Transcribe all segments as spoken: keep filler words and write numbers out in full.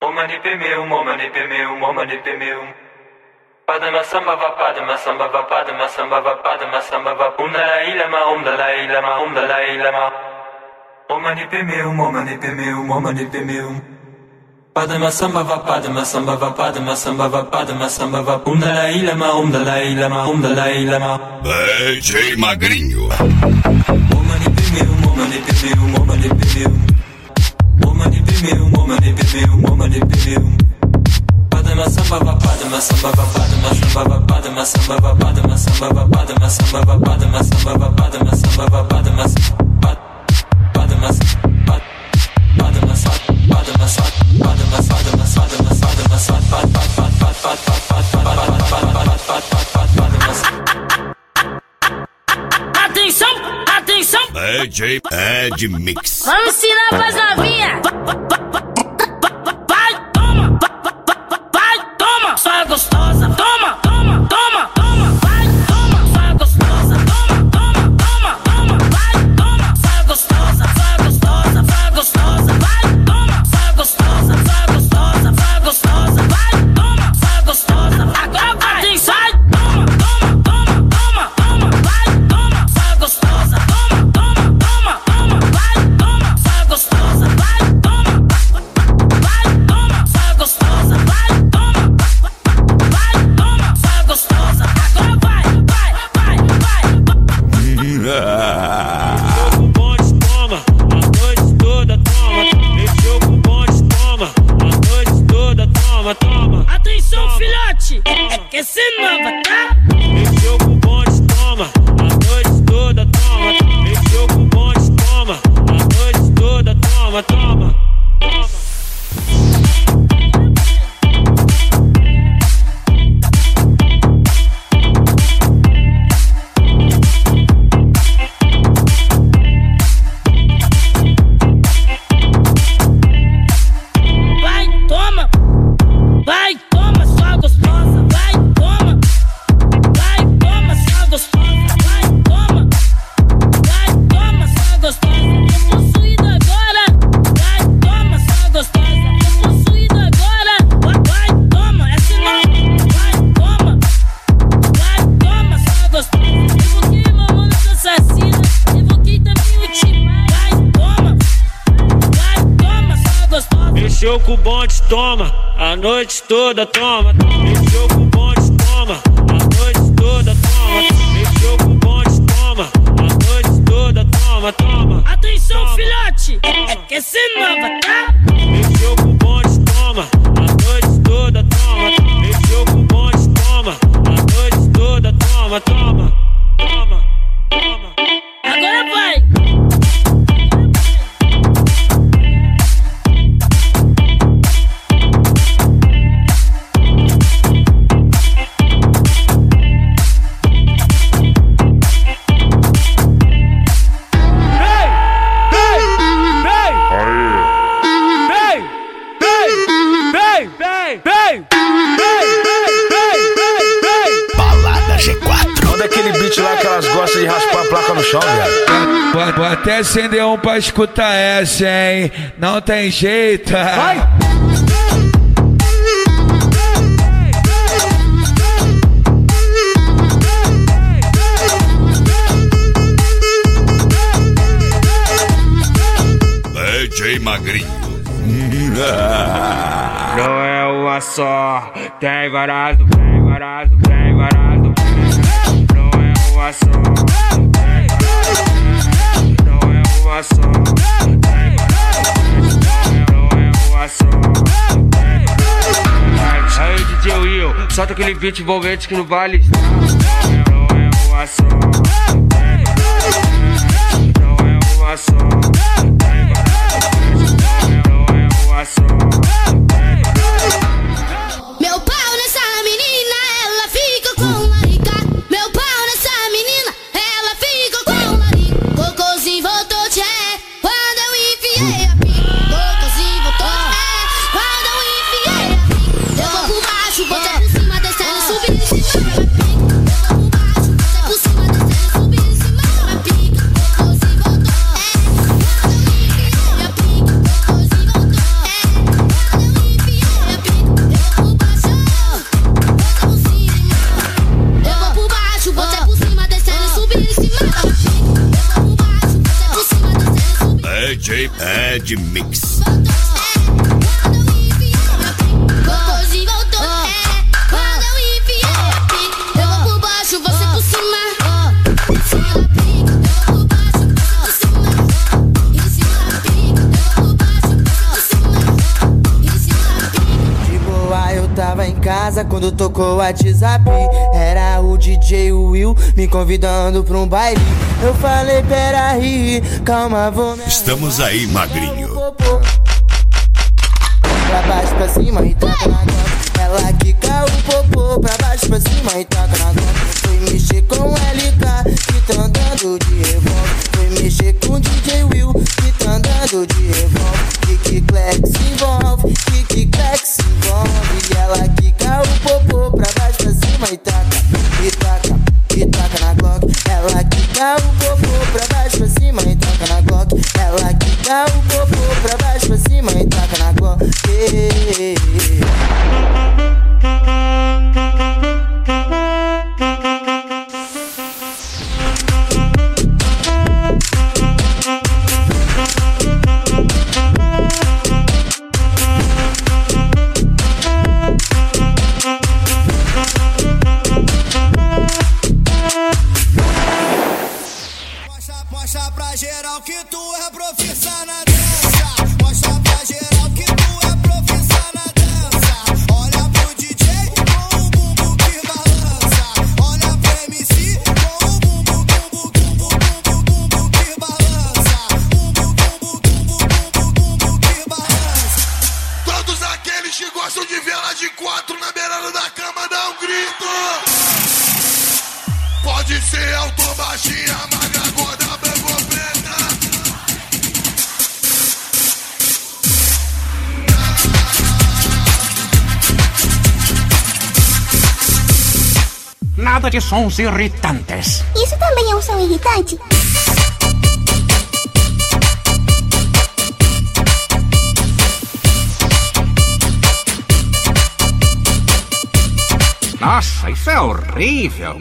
Momani meu, momani meu, momani meu. Padma samba va padma samba va padma samba va padma samba va um dalai lama um dalai lama um dalai lama. Momani meu, momani meu, momani meu. Padma samba va padma samba va padma samba va padma samba va um dalai lama um dalai lama um dalai lama. D J Magrinho. Momani meu, momani meu, momani meu. Momani meu, momani meu, momani meu. Padma samba va padma samba va padma samba va padma samba va padma samba va padma samba va padma samba va padma samba va padma samba padma samba padma samba padma samba padma samba padma samba. Atenção, atenção. D J Ed Mix. Vamos ensinar pras novinhas. Gostosa, toma, toma, toma, toma, vai, toma, só gostosa, toma, toma, toma, toma, vai, toma, só gostosa, só gostosa, só gostosa, vai, toma, só gostosa, só gostosa, só gostosa, vai, toma, só gostosa, agora vai, tem sai, toma, toma, toma, toma, toma, vai, toma, só gostosa, toma, toma, toma, toma, vai, toma, só gostosa, vai, toma, vai, toma, só gostosa, vai, toma. Gostosa, agora vai, vai, vai, vai. Mexeu com o bonde, toma, a noite toda, toma. Mexeu com o bonde, toma, a noite toda, toma, toma. Atenção, toma. Filhote, é que esse nova, tá? Mexeu com o bonde, toma, a noite toda, toma. Mexeu com o bonde, toma, a noite toda, toma, toma, toma. Vai, toma, só gostosa, vai, toma. Vai, toma, só gostosa, vai, toma. Vai, toma, só gostosa, tô possuída agora. Vai, toma, só gostosa, tô possuída agora. Vai, vai, toma, é sinal. Vai, toma. Vai, toma, só gostosa. Evoquei mamonas assassinas, evoquei também o Timar. Vai, toma. Vai, toma, só gostosa. Mexeu com o bonde, toma, a noite toda, toma. Mexeu com o bonde, toma, a noite toda, toma. Mexeu com o bonde, toma, a noite toda, toma, toma. Atenção, toma, filhote, toma. é que esse nova, tá? Mexeu com o bonde, toma, a noite toda, toma. Mexeu com o bonde, toma, a noite toda, toma, toma, toma, toma. Agora vai. Balada G quatro. Manda aquele beat lá que elas gostam de raspar a placa no chão, velho. Vou, vou até acender um pra escutar essa, hein? Não tem jeito. Vai! D J Magrinho. Não é uma só, tem várias, tem várias, tem várias. Não é uma só, tem várias. Não é uma só, tem várias. Não é uma só, tem várias. Aí D J Will, solta aquele beat envolvente que no vale. Não é uma só, tem várias. Não é uma só, tem várias. Não é uma só. Meu pau nessa menina, ela fica com larica. Meu pau nessa menina, ela fica com larica. Cocôzinho voltou, tchê, quando eu enfiei a pica. Cocôzinho voltou, é, quando eu enfiei a pica. Eu vou por baixo, você por cima, descendo, subindo em cima da pica. Eu vou por baixo, você por cima, descendo, subindo em cima da pica. Cocôzinho voltou, é. É de mix. Cocôzinho voltou, é. Quando eu enfiei a pica, eu vou por baixo, você por cima. Ensina a pica, eu vou por baixo, você por cima. Ensina a pica, eu vou por baixo, você por cima. Ensina a pica. De boa, eu tava em casa quando tocou o WhatsApp. Era o D J Will me convidando pra um baile. Eu falei, peraí, calma, vou me Estamos aí, magrinho. Pra baixo, pra cima e taca na gota. Ela quica o popô. Pra baixo, pra cima e taca na gota. Fui mexer com o L K, que tá andando de revólver. Fui mexer com o D J Will, que tá andando de revólver. Kiki Clex se envolve, Kiki Clex se envolve. E ela quica o popô. Pra baixo, pra cima e taca, e taca, e taca na Glock. Ela quica o popô. Pra baixo, pra cima e taca na Glock. Ela quica o popô. Pra baixo, pra cima e taca na Glock. Mostra pra geral que tu é profissa na dança. Mostra pra geral que tu é profissa na dança. Olha pro D J com o bumbum que balança. Olha pro M C com o bumbum, bumbum, bumbum, bumbum, bumbum que balança. Bumbum, bumbum, bumbum, bumbum, bumbum que balança. Todos aqueles que gostam de vela de quatro na beirada da cama, dá um grito. Pode ser alto ou baixinha, magra, gorda, branca ou preta. Nada de sons irritantes. Isso também é um som irritante? Nossa, isso é horrível.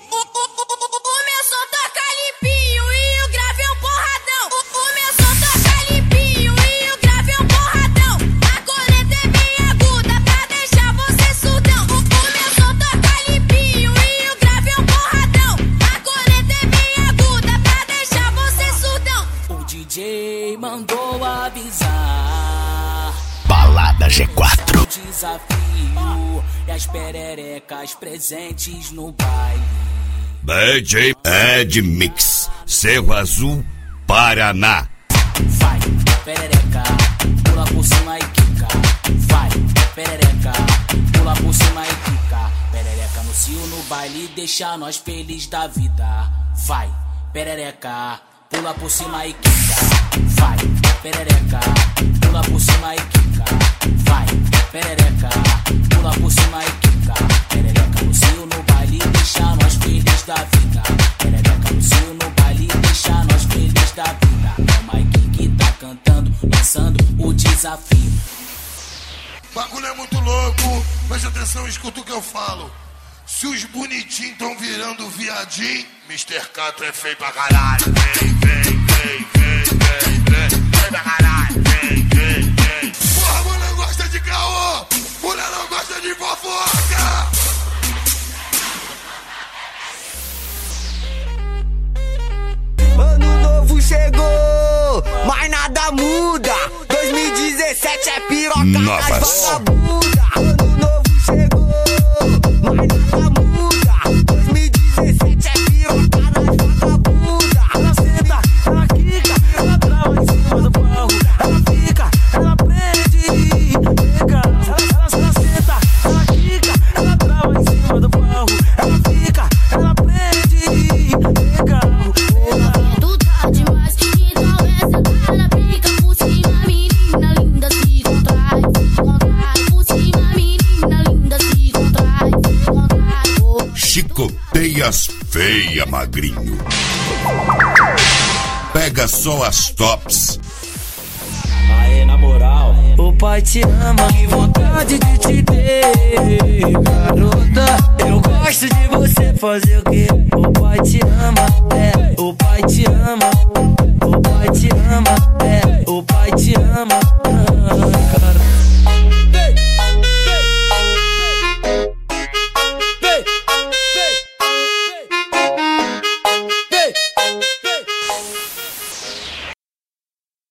Mandou avisar. Balada G quatro. Desafio e as pererecas presentes no baile. D J é de mix. Cerro Azul, Paraná. Vai, perereca, pula por cima e quica. Vai, perereca, pula por cima e quica. Perereca no cio no baile, deixa nós feliz da vida. Vai, perereca, pula por cima e quica. Vai, perereca, pula por cima e quica. Vai, perereca, pula por cima e quica. Perereca no cio no baile, deixa nós feliz da vida. Perereca no cio no baile, deixa nós feliz da vida. É o Mike que tá cantando, lançando o desafio. Bagulho é muito louco, preste atenção e escuta o que eu falo. Se os bonitinhos tão virando viadinho, mister Cato é feio pra caralho. Vem, vem, vem, vem, vem, vem, vem pra caralho. Vem, vem, vem. Porra, mulher gosta de caô, mulher não gosta de fofoca. Ano novo chegou, mas nada muda. dois mil e dezessete é piroca das vagabunda. Ano novo chegou, mas nada muda. dois mil e dezessete é piroca das vagabunda. Ela senta, ela quica, ela trava em cima do pau. Ela fica, ela prende, pega. Ela, ela senta, ela quica, ela trava em cima do pau. Ela fica, ela prende, pega. Tu tá demais, então essa tá na pica por cima, menina linda, se contrai, contrai, por cima, menina linda, se contrai, contrai. Chicoteias feia, magrinho. Pega só as tops. Aê, na moral, o pai te ama, que vontade de te ter, garota. Eu gosto gosto de você fazer o quê? O pai te ama, é, o pai te ama. O pai te ama, é, o pai te ama.